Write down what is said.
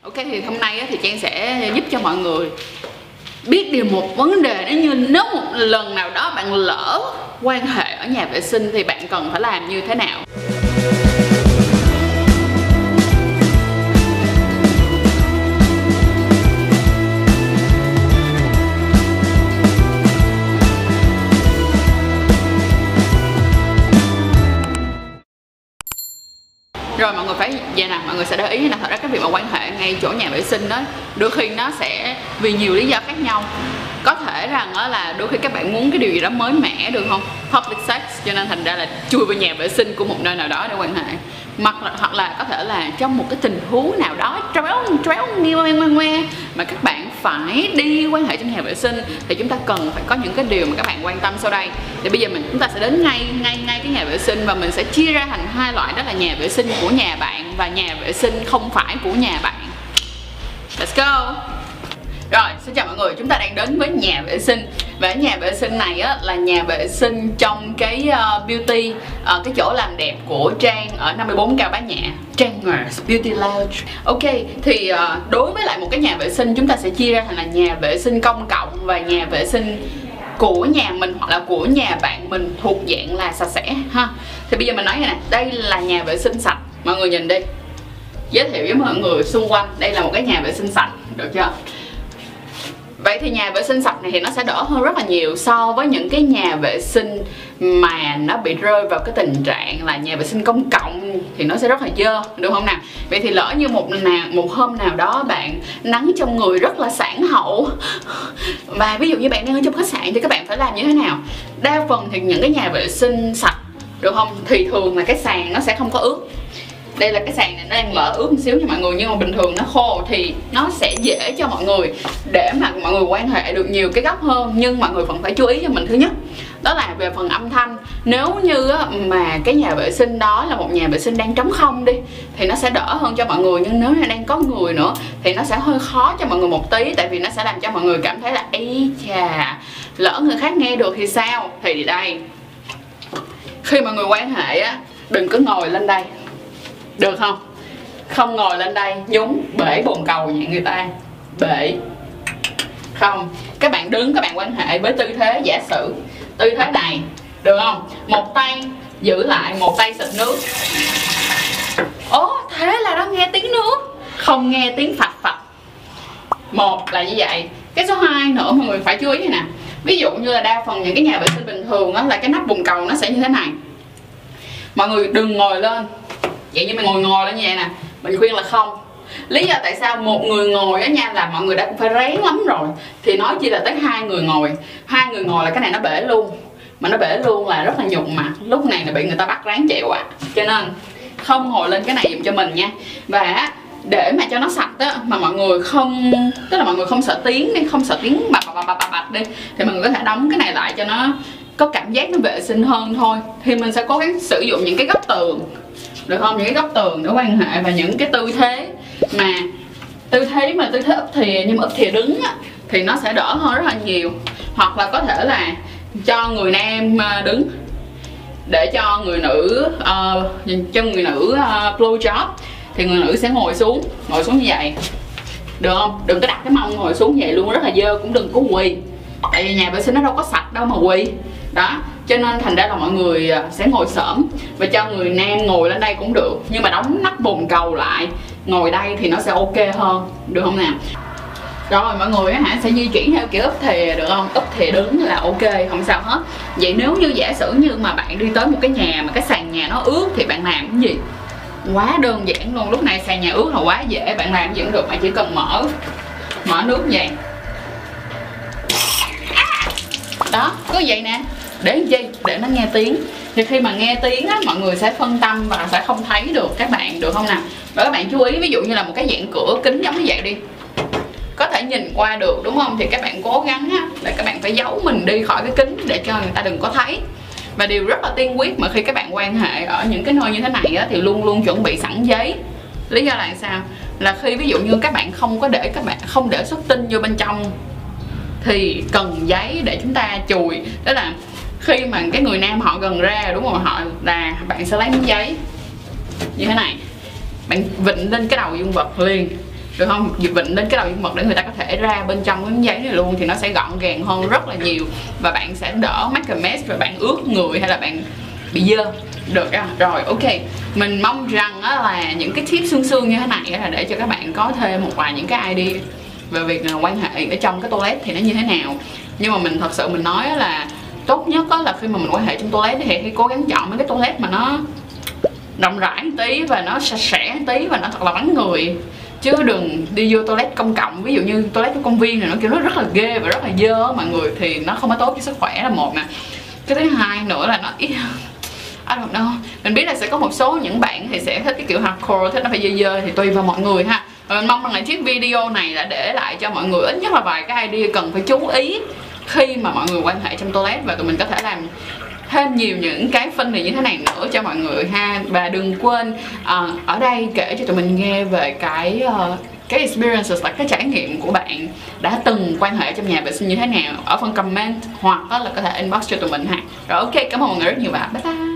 Ok, thì hôm nay thì Trang sẽ giúp cho mọi người biết điều một vấn đề. Nếu một lần nào đó bạn lỡ quan hệ ở nhà vệ sinh thì bạn cần phải làm như thế nào. Rồi mọi người phải vậy nè, mọi người sẽ để ý là thật ra cái việc mà quan hệ ngay chỗ nhà vệ sinh đó đôi khi nó sẽ vì nhiều lý do khác nhau. Có thể rằng là đôi khi các bạn muốn cái điều gì đó mới mẻ, được không? Public sex, cho nên thành ra là chui vào nhà vệ sinh của một nơi nào đó để quan hệ. Hoặc là có thể là trong một cái tình huống nào đó tréo ngoe mà các bạn phải đi quan hệ trong nhà vệ sinh, thì chúng ta cần phải có những cái điều mà các bạn quan tâm sau đây. Thì bây giờ chúng ta sẽ đến ngay cái nhà vệ sinh và mình sẽ chia ra thành hai loại, đó là nhà vệ sinh của nhà bạn và nhà vệ sinh không phải của nhà bạn. Let's go. Rồi, xin chào mọi người, chúng ta đang đến với nhà vệ sinh. Và nhà vệ sinh này là nhà vệ sinh trong cái beauty, cái chỗ làm đẹp của Trang ở 54 Cao Bá Nhã, Trang Beauty Lounge. Ok, thì đối với lại một cái nhà vệ sinh, chúng ta sẽ chia ra thành là nhà vệ sinh công cộng và nhà vệ sinh của nhà mình hoặc là của nhà bạn mình, thuộc dạng là sạch sẽ ha. Thì bây giờ mình nói này nè, đây là nhà vệ sinh sạch. Mọi người nhìn đi, giới thiệu với mọi người xung quanh, đây là một cái nhà vệ sinh sạch, được chưa? Vậy thì nhà vệ sinh sạch này thì nó sẽ đỡ hơn rất là nhiều so với những cái nhà vệ sinh mà nó bị rơi vào cái tình trạng là nhà vệ sinh công cộng thì nó sẽ rất là dơ, được không nào? Vậy thì lỡ như một hôm nào đó bạn nắng trong người rất là sảng hậu, và ví dụ như bạn đang ở trong khách sạn thì các bạn phải làm như thế nào? Đa phần thì những cái nhà vệ sinh sạch, được không, thì thường là cái sàn nó sẽ không có ướt. Đây là cái sàn này nó đang lỡ ướt một xíu cho mọi người, nhưng mà bình thường nó khô thì nó sẽ dễ cho mọi người để mà mọi người quan hệ được nhiều cái góc hơn. Nhưng mọi người vẫn phải chú ý cho mình, thứ nhất đó là về phần âm thanh. Nếu như mà cái nhà vệ sinh đó là một nhà vệ sinh đang trống không đi thì nó sẽ đỡ hơn cho mọi người, nhưng nếu như đang có người nữa thì nó sẽ hơi khó cho mọi người một tí, tại vì nó sẽ làm cho mọi người cảm thấy là ây chà, lỡ người khác nghe được thì sao. Thì đây, khi mọi người quan hệ đừng có ngồi lên đây, được không? Không ngồi lên đây nhúng bể bồn cầu nhà người ta, bể không. Các bạn đứng, các bạn quan hệ với tư thế, giả sử tư thế này, được không? Một tay giữ lại, một tay xịt nước. Ố, thế là nó nghe tiếng nước, không nghe tiếng phập phập. Một là như vậy. Cái số 2 nữa mọi người phải chú ý nè. Ví dụ như là đa phần những cái nhà vệ sinh bình thường là cái nắp bồn cầu nó sẽ như thế này. Mọi người đừng ngồi lên vậy, như mình ngồi lên như vậy nè, mình khuyên là không. Lý do tại sao một người ngồi á nha là mọi người đã cũng phải rén lắm rồi, thì nói chỉ là tới 2 người ngồi. 2 người ngồi là cái này nó bể luôn, mà nó bể luôn là rất là nhục mặt, lúc này là bị người ta bắt ráng chịu cho nên không ngồi lên cái này dùm cho mình nha. Và để mà cho nó sạch á, mà mọi người không, tức là mọi người không sợ tiếng đi, không sợ tiếng bạch đi, thì mọi người có thể đóng cái này lại cho nó có cảm giác nó vệ sinh hơn thôi. Thì mình sẽ cố gắng sử dụng những cái góc tường, được không? Những cái góc tường để quan hệ, và những cái tư thế ấp thìa, nhưng mà ấp thìa đứng á, thì nó sẽ đỡ hơn rất là nhiều. Hoặc là có thể là cho người nam đứng để cho người nữ blow job, thì người nữ sẽ ngồi xuống như vậy, được không? Đừng có đặt cái mông ngồi xuống vậy luôn, rất là dơ. Cũng đừng có quỳ, tại vì nhà vệ sinh nó đâu có sạch đâu mà quỳ đó. Cho nên thành ra là mọi người sẽ ngồi xổm, và cho người nam ngồi lên đây cũng được, nhưng mà đóng nắp bồn cầu lại, ngồi đây thì nó sẽ ok hơn, được không nào? Rồi mọi người sẽ di chuyển theo kiểu úp thìa, được không? Úp thìa đứng là ok, không sao hết. Vậy nếu như giả sử như mà bạn đi tới một cái nhà mà cái sàn nhà nó ướt thì bạn làm cái gì? Quá đơn giản luôn. Lúc này sàn nhà ướt là quá dễ, bạn làm gì cũng được, bạn chỉ cần mở nước vậy đó, cứ vậy nè. Để làm chi? Để nó nghe tiếng. Thì khi mà nghe tiếng á, mọi người sẽ phân tâm và sẽ không thấy được các bạn, được không nào? Và các bạn chú ý, ví dụ như là một cái dạng cửa kính giống như vậy đi, có thể nhìn qua được, đúng không? Thì các bạn cố gắng á, là các bạn phải giấu mình đi khỏi cái kính để cho người ta đừng có thấy. Và điều rất là tiên quyết mà khi các bạn quan hệ ở những cái nơi như thế này á, thì luôn luôn chuẩn bị sẵn giấy. Lý do là sao? Là khi ví dụ như các bạn không để xuất tinh vô bên trong thì cần giấy để chúng ta chùi. Đó là khi mà cái người nam họ gần ra, đúng không, bạn sẽ lấy miếng giấy như thế này, bạn vịnh lên cái đầu dương vật liền, được không? Vịnh lên cái đầu dương vật để người ta có thể ra bên trong cái miếng giấy này luôn, thì nó sẽ gọn gàng hơn rất là nhiều, và bạn sẽ đỡ make a mess và bạn ướt người hay là bạn bị dơ. Được á, rồi ok. Mình mong rằng á là những cái tip xương như thế này là để cho các bạn có thêm một vài những cái idea về việc quan hệ ở trong cái toilet thì nó như thế nào. Nhưng mà mình thật sự mình nói là tốt nhất là khi mà mình quan hệ trong toilet thì hãy cố gắng chọn mấy cái toilet mà nó rộng rãi một tí và nó sạch sẽ một tí và nó thật là vắng người, chứ đừng đi vô toilet công cộng, ví dụ như toilet của công viên này, nó kiểu nó rất là ghê và rất là dơ mọi người, thì nó không có tốt cho sức khỏe là một nè. Cái thứ hai nữa là nó I don't know, mình biết là sẽ có một số những bạn thì sẽ thích cái kiểu hardcore, thích nó phải dơ dơ, thì tùy vào mọi người ha. Và mình mong rằng là chiếc video này là để lại cho mọi người ít nhất là vài cái idea cần phải chú ý khi mà mọi người quan hệ trong toilet, và tụi mình có thể làm thêm nhiều những cái phân này như thế này nữa cho mọi người ha. Và đừng quên ở đây kể cho tụi mình nghe về cái experiences, là cái trải nghiệm của bạn đã từng quan hệ trong nhà vệ sinh như thế nào ở phần comment, hoặc là có thể inbox cho tụi mình ha. Rồi ok, cảm ơn mọi người rất nhiều và bye bye.